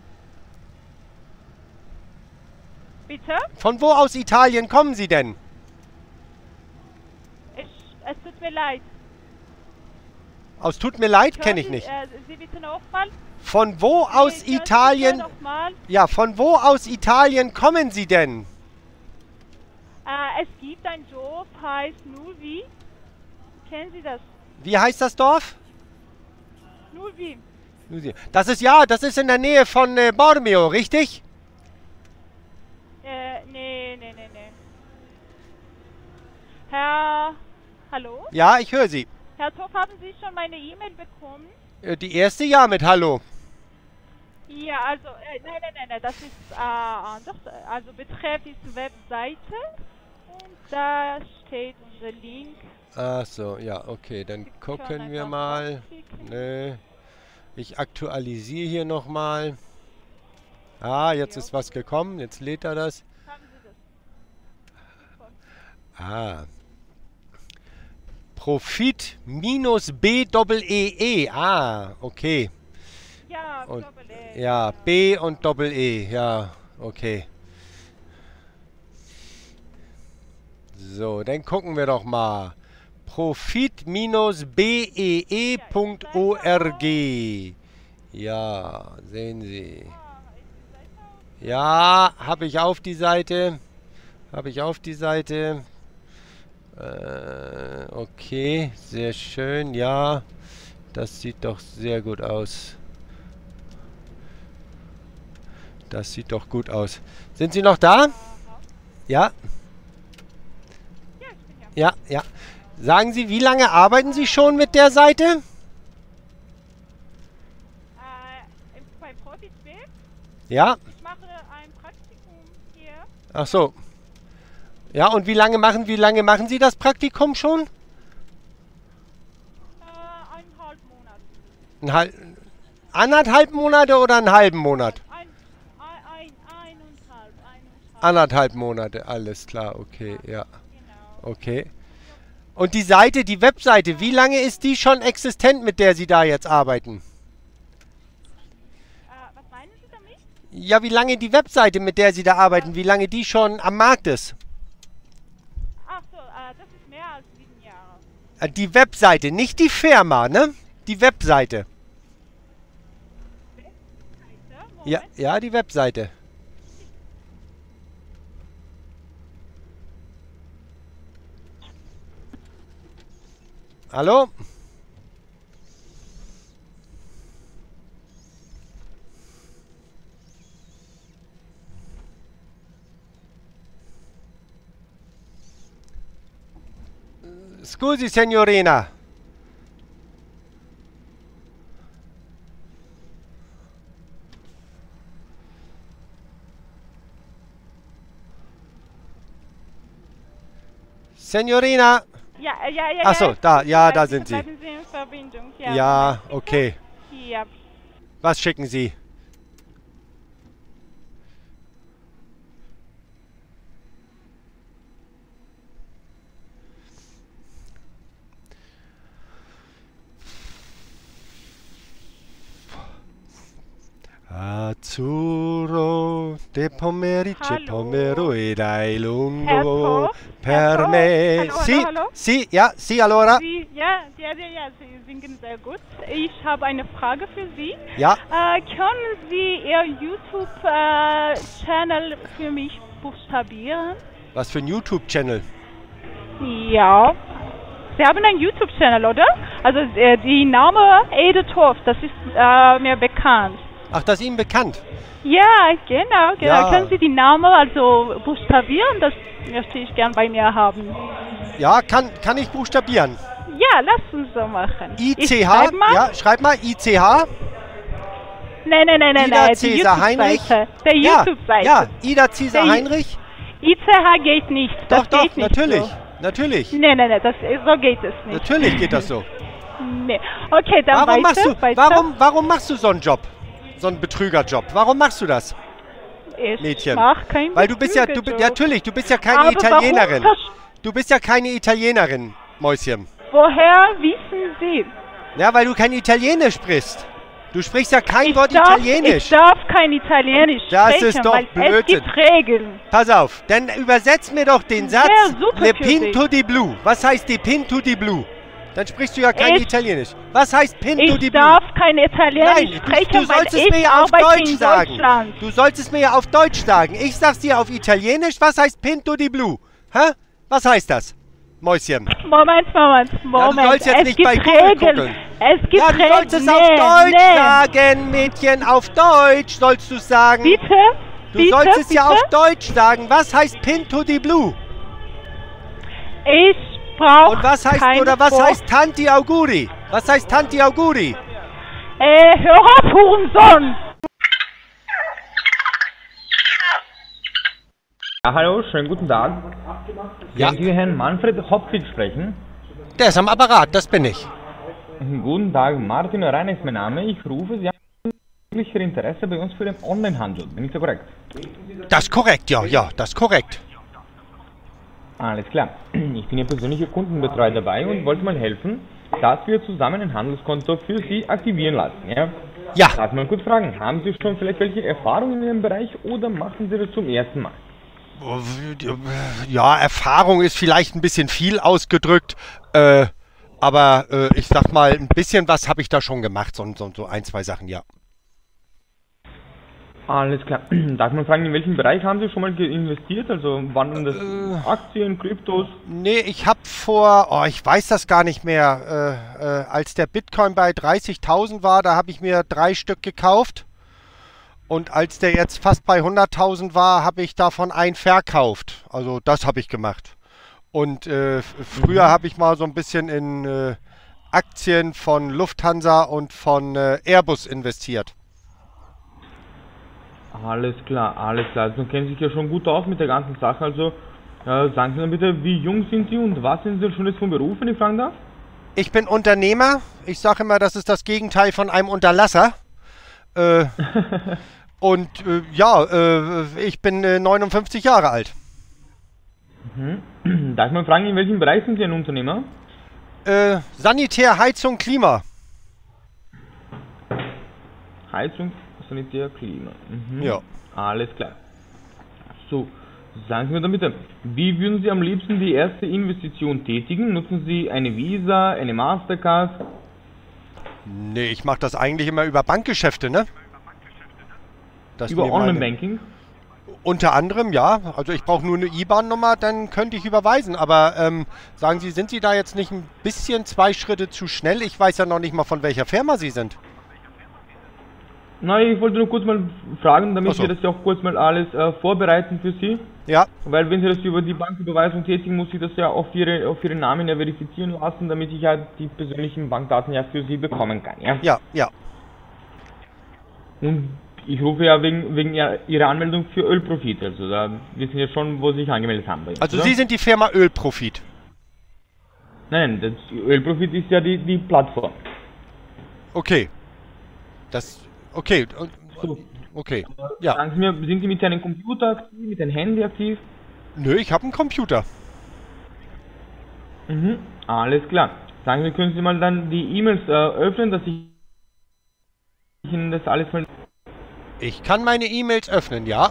C: Bitte?
D: Von wo aus Italien kommen Sie denn?
C: Ich, es tut mir leid.
D: Aus tut mir leid,
C: Können
D: kenne ich
C: Sie,
D: nicht.
C: Äh, Sie bitte nochmal?
D: Von wo aus Italien,
C: Nochmal?
D: ja, von wo aus Italien kommen Sie denn?
C: Äh, es gibt ein Dorf, heißt Nuvi. Kennen Sie das?
D: Wie heißt das Dorf?
C: Nuvi.
D: Das ist, ja, das ist in der Nähe von äh, Bormio, richtig?
C: Äh, nee, nee, nee, nee. Herr... Hallo?
D: Ja, ich höre Sie.
C: Herr Toff, haben Sie schon meine E-Mail bekommen?
D: Äh, Die erste ja mit Hallo.
C: Ja, also, äh, nein, nein, nein, nein, das ist äh, anders. Also, Betreff ist Webseite und da steht unser Link.
D: Ach so, ja, okay, dann
C: Sie
D: gucken
C: können
D: wir
C: einfach
D: mal.
C: draufklicken.
D: Nö. Ich aktualisiere hier nochmal. Ah, jetzt
C: Jo.
D: ist was gekommen. Jetzt lädt er das.
C: Haben Sie das?
D: Ah. Profit minus B Doppel E E. Ah, okay.
C: Ja,
D: Und,
C: Doppel E,
D: ja,
C: genau.
D: B und Doppel E. Ja, okay. So, dann gucken wir doch mal. Profit minus B E E Punkt org. Ja, sehen Sie.
C: Ah, ist die Seite auf?
D: Ja, habe ich auf die Seite. Habe ich auf die Seite. Äh, okay, sehr schön. Ja, das sieht doch sehr gut aus. Das sieht doch gut aus. Sind Sie noch da?
C: Aha.
D: Ja,
C: Ja, ich bin ja.
D: ja, ja. Sagen Sie, wie lange arbeiten Sie schon mit der Seite?
C: Äh, im- bei Profit B,
D: Ja,
C: ich mache ein Praktikum hier.
D: ach so. Ja, und wie lange machen, wie lange machen Sie das Praktikum schon?
C: Äh, eineinhalb Monate.
D: Ein halb, anderthalb Monate oder einen halben Monat?
C: Ein, ein, ein, eineinhalb, eineinhalb.
D: Anderthalb Monate, alles klar, okay, ja,
C: Genau.
D: okay. Und die Seite, die Webseite, wie lange ist die schon existent, mit der Sie da jetzt arbeiten?
C: Äh, was meinen Sie damit?
D: Ja, wie lange die Webseite, mit der Sie da arbeiten, wie lange die schon am Markt ist?
C: Ach so, äh, das ist mehr als sieben Jahre.
D: Äh, Die Webseite, nicht die Firma, ne? Die Webseite.
C: Webseite?
D: Ja,
C: Moment.
D: ja, die Webseite. Hallo? Scusi, signorina. Signorina.
C: Ja, äh, ja, ja.
D: Ach so,
C: ja,
D: da, ja,
C: bleiben
D: da
C: Sie-
D: sind Sie.
C: Bleiben Sie in Verbindung. Ja,
D: Ja,
C: Moment, bitte.
D: okay.
C: Hier.
D: Was schicken Sie? Azzurro de pomeriggio,
C: Hallo?
D: pomero e dai
C: Herr
D: lungo
C: Torf?
D: per
C: Herr Torf?
D: me.
C: Hallo, hallo,
D: Sì,
C: hallo?
D: sì, ja, sì, allora.
C: Sie, ja, ja, ja, ja, Sie singen sehr gut. Ich habe eine Frage für Sie.
D: Ja,
C: Äh, können Sie Ihr YouTube-Channel für mich buchstabieren?
D: was für ein YouTube-Channel?
C: Ja. Sie haben einen YouTube-Channel, oder? Also äh, die Name Ede Torf, das ist äh, mir bekannt.
D: Ach, das ist Ihnen bekannt.
C: Ja, genau, genau.
D: Ja.
C: Können Sie die Namen also buchstabieren? Das möchte ich gern bei mir haben.
D: Ja, kann, kann ich buchstabieren.
C: Ja, lass uns so machen.
D: I
C: Ich
D: C H,
C: schreib mal.
D: ja, schreib mal I C H.
C: Nein, nein, nein, nein,
D: Ida
C: nein. Die
D: Cäsar Heinrich.
C: YouTube-Seite. Der
D: Ja,
C: YouTube-Seite.
D: ja, Ida Cäsar
C: Der-
D: Heinrich.
C: I C H geht nicht. Das
D: Doch, doch,
C: geht nicht
D: natürlich,
C: So.
D: natürlich.
C: Nein, nein, nein, das, so geht es nicht.
D: Natürlich geht das so.
C: Nee. Okay, dann
D: Warum
C: weiter,
D: machst du,
C: weiter.
D: warum, warum machst du so einen Job? So einen Betrügerjob? Warum machst du das?
C: Ich
D: Mädchen?
C: mach keinen
D: Weil du bist ja, du, bi-
C: Betrügerjob.
D: natürlich, du bist ja keine
C: Aber
D: Italienerin.
C: Warum versch-
D: Du bist ja keine Italienerin, Mäuschen.
C: Woher wissen Sie?
D: Ja, weil du kein Italienisch sprichst. Du sprichst ja kein
C: Ich
D: Wort
C: darf,
D: Italienisch.
C: Ich darf kein Italienisch
D: Das
C: sprechen,
D: ist doch
C: weil
D: Blödsinn.
C: es gibt Regeln.
D: Pass auf, dann übersetz mir doch den Satz
C: Ja, super
D: Le
C: für
D: Pinto di Blu. Was heißt die Pinto di Blu? Dann sprichst du ja kein
C: Ich-
D: Italienisch. Was heißt Pinto di
C: Ich
D: Blu?
C: darf kein Italienisch
D: Nein, du,
C: sprechen,
D: du
C: weil
D: sollst es
C: ich
D: mir ja auf
C: arbeite
D: Deutsch
C: in
D: sagen.
C: Deutschland.
D: Du sollst es mir ja auf Deutsch sagen. Ich sag's dir auf Italienisch. Was heißt Pinto di Blu? Hä? Was heißt das? Mäuschen.
C: Moment, Moment, Moment.
D: du sollst jetzt
C: es
D: nicht
C: gibt
D: bei Google
C: Regeln.
D: gucken.
C: Es gibt
D: Ja, du
C: Regeln.
D: sollst es
C: nee,
D: auf Deutsch
C: nee.
D: sagen, Mädchen. Auf Deutsch sollst du sagen.
C: Bitte?
D: Du
C: bitte,
D: sollst es
C: bitte?
D: ja auf Deutsch sagen. Was heißt Pinto di Blu?
C: Ich brauche
D: Und was heißt,
C: keine
D: oder was
C: Vor-
D: heißt Tanti Auguri? Was heißt Tanti Auguri?
C: Äh, hör auf, Hurensohn!
E: Ja, hallo, schönen guten Tag.
D: Ja.
E: Können Sie Herrn Manfred Hopfitz sprechen?
D: Der ist am Apparat, das bin ich.
E: Guten Tag, Martin Rein ist mein Name. Ich rufe Sie an für Interesse bei uns für den Onlinehandel. Bin ich so korrekt?
D: Das ist korrekt, ja, ja, das ist korrekt.
E: Alles klar. Ich bin Ihr persönlicher Kundenbetreuer dabei und wollte mal helfen, dass wir zusammen ein Handelskonto für Sie aktivieren lassen. Ja?
D: Ja,
E: Darf ich mal kurz fragen, haben Sie schon vielleicht welche Erfahrungen in dem Bereich oder machen Sie das zum ersten Mal?
D: ja, Erfahrung ist vielleicht ein bisschen viel ausgedrückt, äh, aber äh, ich sag mal, ein bisschen was habe ich da schon gemacht, so, so, so ein, zwei Sachen, ja.
E: Alles klar. Darf man fragen, in welchem Bereich haben Sie schon mal investiert? Also waren das Aktien, Kryptos?
D: Nee, ich habe vor, oh, ich weiß das gar nicht mehr, äh, äh, als der Bitcoin bei dreißigtausend war, da habe ich mir drei Stück gekauft. Und als der jetzt fast bei hunderttausend war, habe ich davon ein verkauft. Also das habe ich gemacht. Und äh, f- früher habe ich mal so ein bisschen in äh, Aktien von Lufthansa und von äh, Airbus investiert.
E: Alles klar, alles klar. Also kennen Sie sich ja schon gut aus mit der ganzen Sache. Also äh, sagen Sie mir bitte, wie jung sind Sie und was sind Sie schon jetzt vom Beruf, wenn ich fragen darf?
D: Ich bin Unternehmer. Ich sage immer, das ist das Gegenteil von einem Unterlasser. Äh, und äh, ja, äh, ich bin äh, neunundfünfzig Jahre alt.
E: Mhm. Darf ich mal fragen, in welchem Bereich sind Sie ein Unternehmer?
D: Äh, Sanitär, Heizung, Klima.
E: Heizung, Sanitär, Klima. Mhm.
D: Ja.
E: Alles klar. So, sagen Sie mir dann bitte, wie würden Sie am liebsten die erste Investition tätigen? Nutzen Sie eine Visa, eine Mastercard?
D: Nee, ich mache das eigentlich immer über Bankgeschäfte, ne? Das
E: Über
D: mir meine-
E: Online-Banking?
D: Unter anderem, ja. Also ich brauche nur eine I B A N-Nummer, dann könnte ich überweisen. Aber ähm, sagen Sie, sind Sie da jetzt nicht ein bisschen zwei Schritte zu schnell? Ich weiß ja noch nicht mal, von welcher Firma Sie sind.
E: Nein, ich wollte nur kurz mal fragen, damit
D: Ach so.
E: wir das ja auch kurz mal alles äh, vorbereiten für Sie.
D: Ja,
E: Weil wenn Sie das über die Banküberweisung tätigen, muss ich das ja auf Ihre, auf Ihre Namen ja verifizieren lassen, damit ich ja die persönlichen Bankdaten ja für Sie bekommen kann. Ja?
D: ja, ja.
E: Und ich rufe ja wegen, wegen Ihrer Anmeldung für Ölprofit, also da wissen ja schon, wo Sie sich angemeldet haben. Bei uns,
D: Also
E: oder?
D: Sie sind die Firma Ölprofit.
E: Nein, nein, das Ölprofit ist ja die, die Plattform.
D: Okay. Das, okay,
E: So.
D: okay. Ja.
E: Sagen Sie mir, sind Sie mit einem Computer aktiv, mit einem Handy aktiv?
D: Nö, ich habe einen Computer.
E: Mhm, alles klar. Sagen Sie, können Sie mal dann die E-Mails äh, öffnen, dass ich Ihnen das alles mal...
D: Ich kann meine E-Mails öffnen, ja.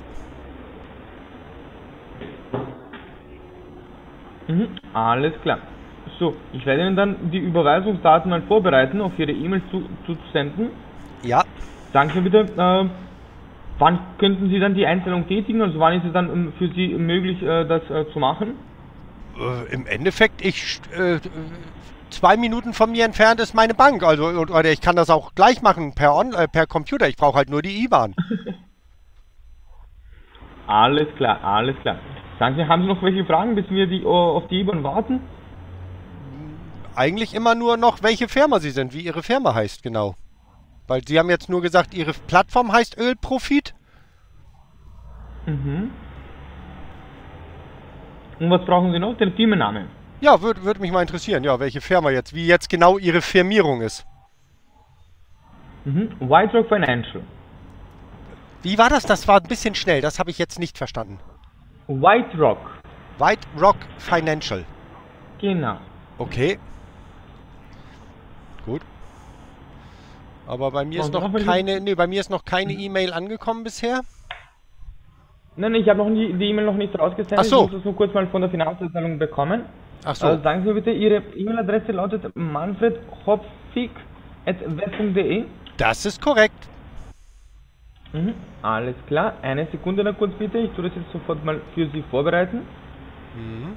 E: Mhm, alles klar. So, ich werde Ihnen dann die Überweisungsdaten mal vorbereiten, auf Ihre E-Mail zu, zu senden.
D: Ja.
E: Sagen Sie bitte, äh, wann könnten Sie dann die Einstellung tätigen? Also wann ist es dann ähm, für Sie möglich, äh, das äh, zu machen?
D: Äh, Im Endeffekt, ich äh, zwei Minuten von mir entfernt ist meine Bank. Also oder ich kann das auch gleich machen per On äh, per Computer. Ich brauche halt nur die I B A N.
E: Alles klar, alles klar. Sagen Sie, haben Sie noch welche Fragen, bis wir die, uh, auf die I B A N warten?
D: Eigentlich immer nur noch, welche Firma Sie sind, wie Ihre Firma heißt, genau. Weil Sie haben jetzt nur gesagt, Ihre Plattform heißt Ölprofit.
E: Mhm. Und was brauchen Sie noch? Den Firmennamen.
D: Ja, würde würd mich mal interessieren, ja, welche Firma jetzt, wie jetzt genau Ihre Firmierung ist.
E: Mhm. White Rock Financial.
D: Wie war das? Das war ein bisschen schnell, das habe ich jetzt nicht verstanden.
E: White Rock.
D: White Rock Financial.
E: Genau.
D: Okay. Gut. Aber bei mir ist
E: Und
D: noch
E: noch
D: keine, nee, bei mir ist noch keine E-Mail angekommen bisher.
E: Nein, ich habe noch nie, die E-Mail noch nicht rausgesendet.
D: Ach so.
E: Ich muss das nur kurz mal von der Finanzabteilung bekommen.
D: Ach so.
E: Also sagen Sie mir bitte, Ihre E-Mail-Adresse lautet manfredhopfig at web punkt de.
D: Das ist korrekt.
E: Mhm. Alles klar. Eine Sekunde noch kurz bitte. Ich tue das jetzt sofort mal für Sie vorbereiten.
D: Mhm.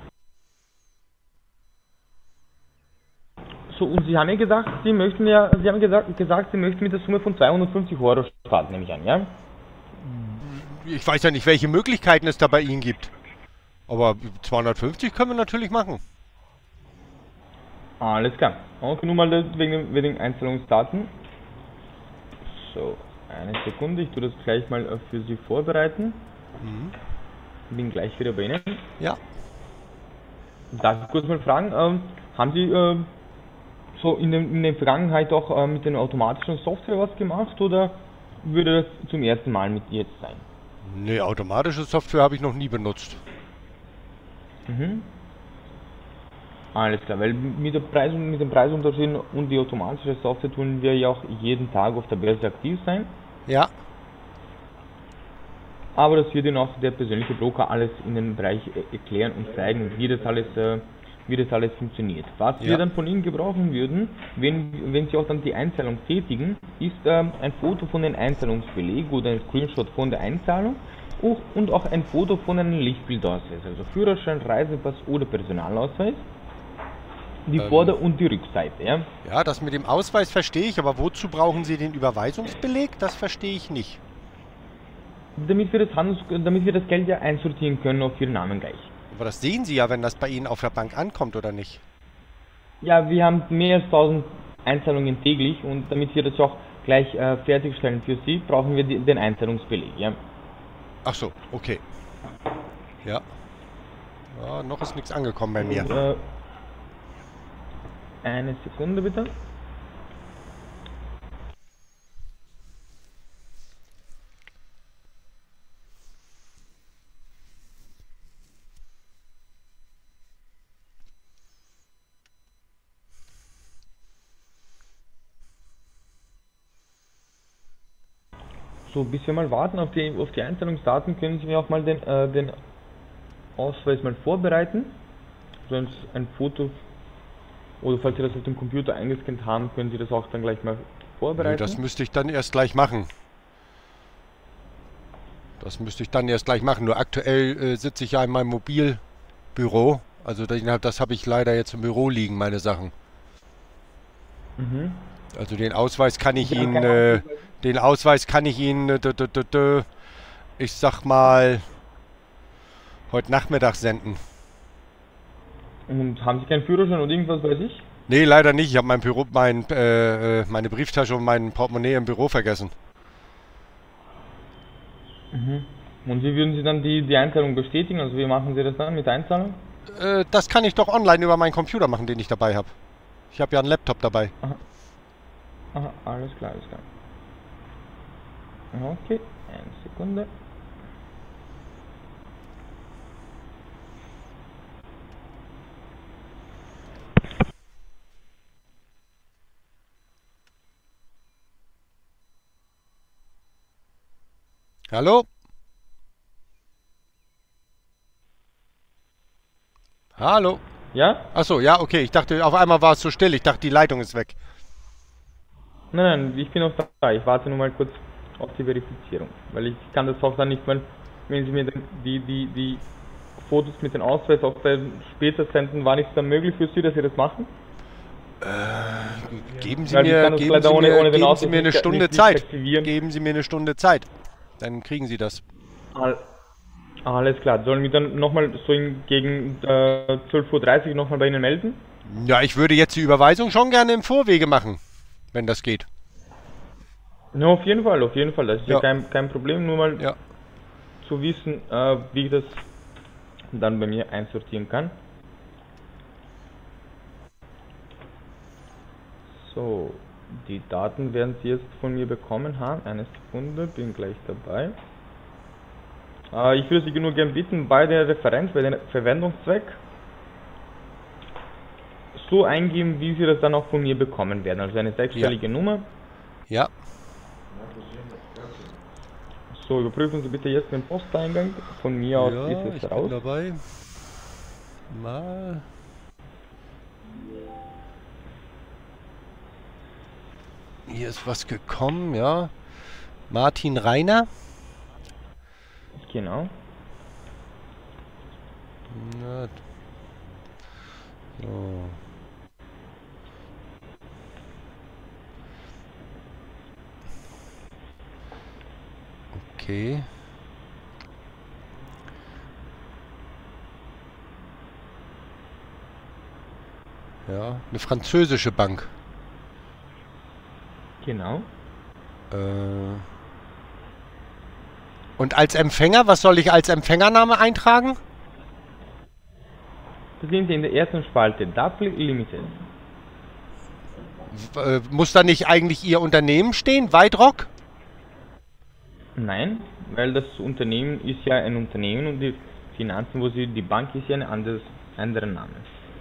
E: So, und Sie haben ja gesagt, Sie möchten ja, Sie haben gesagt, gesagt, Sie möchten mit der Summe von zweihundertfünfzig Euro starten, nehme ich an, ja?
D: Ich weiß ja nicht, welche Möglichkeiten es da bei Ihnen gibt. Aber zweihundertfünfzig können wir natürlich machen.
E: Alles klar. Okay, nur mal wegen, wegen den Einstellungsdaten. So, eine Sekunde, ich tue das gleich mal für Sie vorbereiten.
D: Mhm.
E: Bin gleich wieder bei Ihnen.
D: Ja.
E: Darf ich kurz mal fragen, ähm, haben Sie äh, so in, dem, in der Vergangenheit auch äh, mit den automatischen Software was gemacht oder würde das zum ersten Mal mit jetzt sein?
D: Nee, automatische Software habe ich noch nie benutzt.
E: Mhm. Alles klar, weil mit, der Preis, mit dem Preisunterschied und die automatische Software tun wir ja auch jeden Tag auf der Börse aktiv sein.
D: Ja.
E: Aber das wird Ihnen auch der persönliche Broker alles in dem Bereich erklären und zeigen, wie das alles, äh, wie das alles funktioniert. Was
D: Ja.
E: wir dann von Ihnen gebrauchen würden, wenn, wenn Sie auch dann die Einzahlung tätigen, ist ähm, ein Foto von dem Einzahlungsbeleg oder ein Screenshot von der Einzahlung und, und auch ein Foto von einem Lichtbildausweis, also Führerschein, Reisepass oder Personalausweis. Die
D: Ähm.
E: Vorder- und die Rückseite, ja.
D: Ja, das mit dem Ausweis verstehe ich, aber wozu brauchen Sie den Überweisungsbeleg? Das verstehe ich nicht.
E: Damit wir das Handels damit wir das Geld ja einsortieren können auf Ihren Namen gleich.
D: Aber das sehen Sie ja, wenn das bei Ihnen auf der Bank ankommt, oder nicht?
E: Ja, wir haben mehr als tausend Einzahlungen täglich und damit wir das auch gleich äh, fertigstellen für Sie, brauchen wir die, den Einzahlungsbeleg, ja.
D: Ach so, okay. Ja. Ja, noch ist nichts angekommen bei mir.
E: Und, äh, eine Sekunde bitte. So, bis wir mal warten auf die, auf die Einstellungsdaten, können Sie mir auch mal den, äh, den Ausweis mal vorbereiten. Sonst ein Foto, oder falls Sie das auf dem Computer eingescannt haben, können Sie das auch dann gleich mal
D: Nö,
E: vorbereiten.
D: das müsste ich dann erst gleich machen. Das müsste ich dann erst gleich machen. Nur aktuell äh, sitze ich ja in meinem Mobilbüro. Also das, das habe ich leider jetzt im Büro liegen, meine Sachen.
E: Mhm.
D: Also den Ausweis kann ich
E: Ja,
D: Ihnen,
E: kein
D: äh,
E: Ausweis.
D: den Ausweis kann ich Ihnen, äh, d- d- d- d- ich sag mal, heute Nachmittag senden.
E: Und haben Sie keinen Führerschein oder irgendwas weiß ich?
D: Nee, leider nicht. Ich habe mein Büro, mein, äh, äh, meine Brieftasche und mein Portemonnaie im Büro vergessen.
E: Mhm. Und wie würden Sie dann die, die Einzahlung bestätigen? Also wie machen Sie das dann mit der Einzahlung?
D: Äh, das kann ich doch online über meinen Computer machen, den ich dabei habe. Ich habe ja einen Laptop dabei.
E: Aha, alles klar, alles klar. Okay, eine Sekunde.
D: Hallo? Hallo?
E: Ja?
D: Achso, ja, okay. Ich dachte, auf einmal war es so still. Ich dachte, die Leitung ist weg.
E: Nein, nein, ich bin noch da. Ich warte nur mal kurz auf die Verifizierung. Weil ich kann das auch dann nicht mal, wenn Sie mir dann die, die, die Fotos mit dem Ausweis auch dann später senden, war nicht dann möglich für Sie, dass Sie das machen?
D: Geben Sie
E: Weil ich
D: mir,
E: kann das
D: geben
E: leider
D: Sie
E: ohne-
D: mir,
E: ohne den
D: geben
E: Ausweis
D: Sie mir eine
E: nicht-
D: Stunde
E: nicht- nicht
D: Zeit.
E: aktivieren.
D: Geben Sie mir eine Stunde Zeit. Dann kriegen Sie das.
E: All, alles klar. Sollen wir dann nochmal so in, gegen äh, zwölf Uhr dreißig nochmal bei Ihnen melden?
D: Ja, ich würde jetzt die Überweisung schon gerne im Vorwege machen, wenn das geht.
E: Ja, auf jeden Fall, auf jeden Fall. Das ist ja,
D: Ja.
E: kein, kein Problem, nur mal
D: Ja.
E: zu wissen, äh, wie ich das dann bei mir einsortieren kann. So, die Daten werden Sie jetzt von mir bekommen haben. Eine Sekunde, bin gleich dabei. Äh, ich würde Sie nur gerne bitten, bei der Referenz, bei dem Verwendungszweck, so eingeben, wie Sie das dann auch von mir bekommen werden. Also eine sechsstellige Nummer.
D: Ja.
E: So, überprüfen Sie bitte jetzt den Posteingang. Von mir aus
D: Ja,
E: ist
D: ich
E: es
D: bin
E: raus.
D: dabei. Mal. Hier ist was gekommen, ja. Martin Reiner.
E: Genau.
D: Na, so. Okay. Ja, eine französische Bank.
E: Genau.
D: Äh. Und als Empfänger, was soll ich als Empfängername eintragen?
E: Da sind Sie in der ersten Spalte, Dapli Limited.
D: W äh, muss da nicht eigentlich Ihr Unternehmen stehen, Weidrock?
E: Nein, weil das Unternehmen ist ja ein Unternehmen und die Finanzen, wo Sie, die Bank ist ja ein anderes, anderer Name.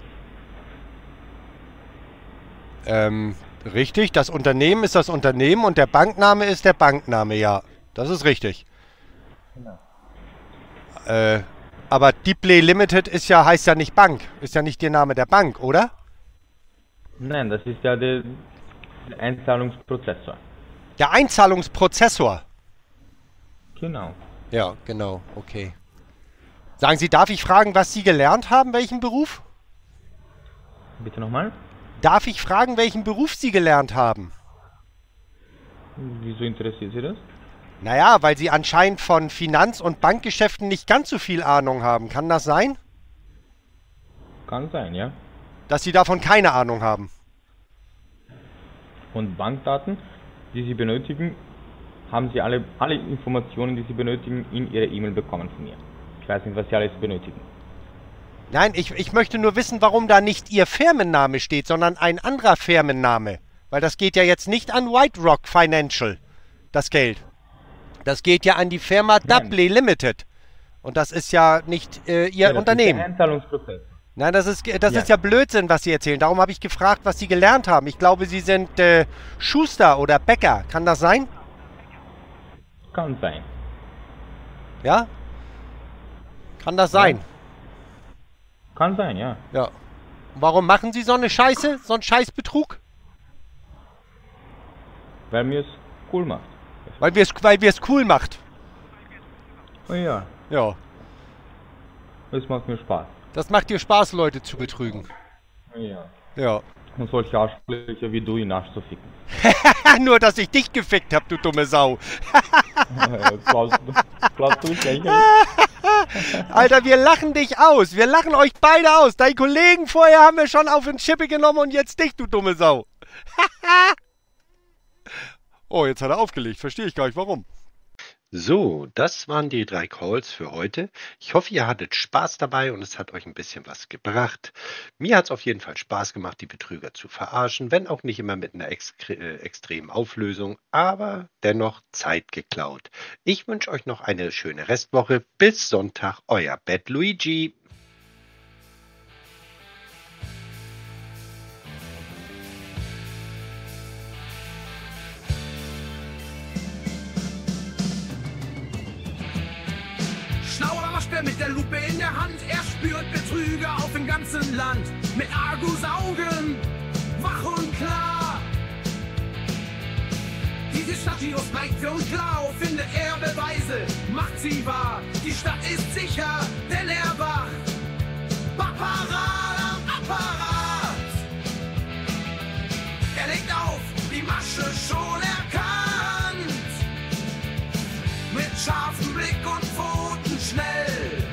D: Ähm, richtig, das Unternehmen ist das Unternehmen und der Bankname ist der Bankname, ja. Das ist richtig.
E: Genau.
D: Äh, aber Dipley Limited ist ja, heißt ja nicht Bank. Ist ja nicht der Name der Bank, oder?
E: Nein, das ist ja der, der Einzahlungsprozessor.
D: Der Einzahlungsprozessor.
E: Genau.
D: Ja, genau, okay. Sagen Sie, darf ich fragen, was Sie gelernt haben, welchen Beruf?
E: Bitte nochmal.
D: Darf ich fragen, welchen Beruf Sie gelernt haben?
E: Wieso interessiert Sie das?
D: Naja, weil Sie anscheinend von Finanz- und Bankgeschäften nicht ganz so viel Ahnung haben. Kann das sein?
E: Kann sein, ja.
D: Dass Sie davon keine Ahnung haben.
E: Und Bankdaten, die Sie benötigen, haben Sie alle, alle Informationen, die Sie benötigen, in Ihrer E-Mail bekommen von mir. Ich weiß nicht, was Sie alles benötigen.
D: Nein, ich, ich möchte nur wissen, warum da nicht Ihr Firmenname steht, sondern ein anderer Firmenname. Weil das geht ja jetzt nicht an White Rock Financial, das Geld. Das geht ja an die Firma Dapli Limited. Und das ist ja nicht äh, Ihr
E: Ja, das
D: Unternehmen.
E: ist der Einzahlungsprozess.
D: Nein, das ist, das
E: Ja.
D: ist ja Blödsinn, was Sie erzählen. Darum habe ich gefragt, was Sie gelernt haben. Ich glaube, Sie sind äh, Schuster oder Bäcker. Kann das sein?
E: Kann sein.
D: Ja? Kann das sein?
E: Kann sein, ja.
D: Ja. Warum machen Sie so eine Scheiße? So einen Scheißbetrug?
E: Weil mir es cool macht.
D: Weil wir es weil wir es cool macht.
E: Oh ja,
D: Ja.
E: das macht mir Spaß.
D: Das macht dir Spaß, Leute zu betrügen.
E: Oh ja.
D: Ja.
E: Und solche Arschlöcher wie du in den Arsch zu ficken.
D: Nur, dass ich dich gefickt hab, du dumme Sau.
E: Glaubst du, glaubst du nicht lächerlich?
D: Alter, wir lachen dich aus. Wir lachen euch beide aus. Deine Kollegen vorher haben wir schon auf den Schippe genommen und jetzt dich, du dumme Sau. Oh, jetzt hat er aufgelegt. Verstehe ich gar nicht, warum.
A: So, das waren die drei Calls für heute. Ich hoffe, ihr hattet Spaß dabei und es hat euch ein bisschen was gebracht. Mir hat es auf jeden Fall Spaß gemacht, die Betrüger zu verarschen, wenn auch nicht immer mit einer ex äh, extremen Auflösung, aber dennoch Zeit geklaut. Ich wünsche euch noch eine schöne Restwoche. Bis Sonntag, euer Bad Luigi.
F: Schlauer Waschbär mit der Lupe in der Hand, er spürt Betrüger auf dem ganzen Land. Mit Argusaugen, wach und klar. Diese Stadt, die uns bleibt für uns blau, findet er Beweise, macht sie wahr. Die Stadt ist sicher, denn er wacht. Paparat am Apparat. Er legt auf, die Masche schon erkannt. Mit scharfem Blick und Pfoten schnell.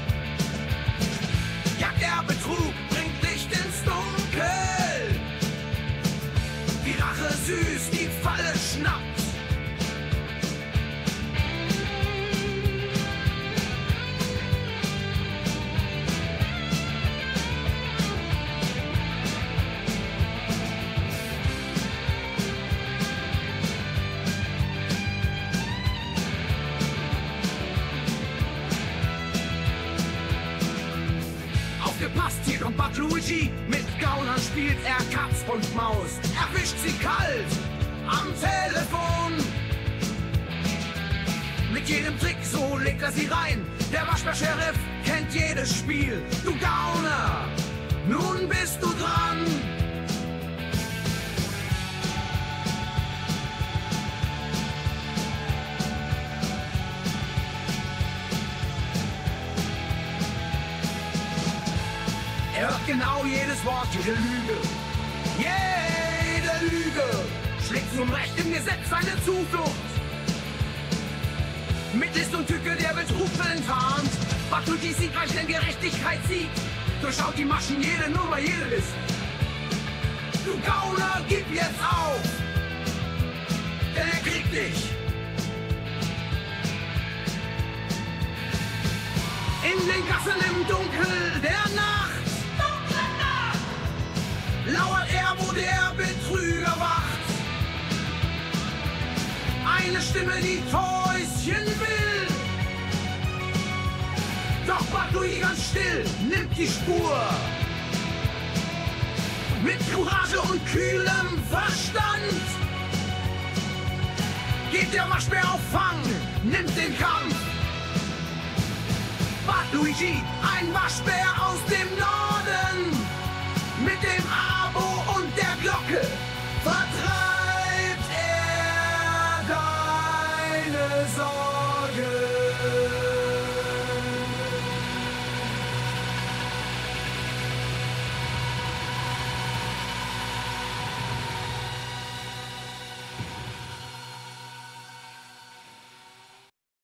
F: Jagt er Betrug, bringt Licht ins Dunkel. Die Rache süß, die Falle schnappt. Aufgepasst, hier kommt Bad Luigi. Mit Gaunern spielt er Katz und Maus. Erwischt sie kalt am Telefon. Mit jedem Trick, so legt er sie rein. Der Waschbär-Sheriff kennt jedes Spiel. Du Gauner, nun bist du dran. Er hört genau jedes Wort, jede Lüge. Jede Lüge schlägt zum Recht im Gesetz seine Zuflucht. Mit List und Tücke der Betrug enttarnt. Bad Luigi siegreich, denn Gerechtigkeit siegt. Durchschaut die Maschen, jede Nummer, jede List. Du Gauner, gib jetzt auf, denn er kriegt dich. In den Gassen im Dunkel der Nacht lauert er, wo der Betrüger wacht. Eine Stimme, die Täuschen will. Doch Bad Luigi ganz still, nimmt die Spur. Mit Courage und kühlem Verstand geht der Waschbär auf Fang, nimmt den Kampf. Bad Luigi, ein Waschbär aus dem Norden, mit dem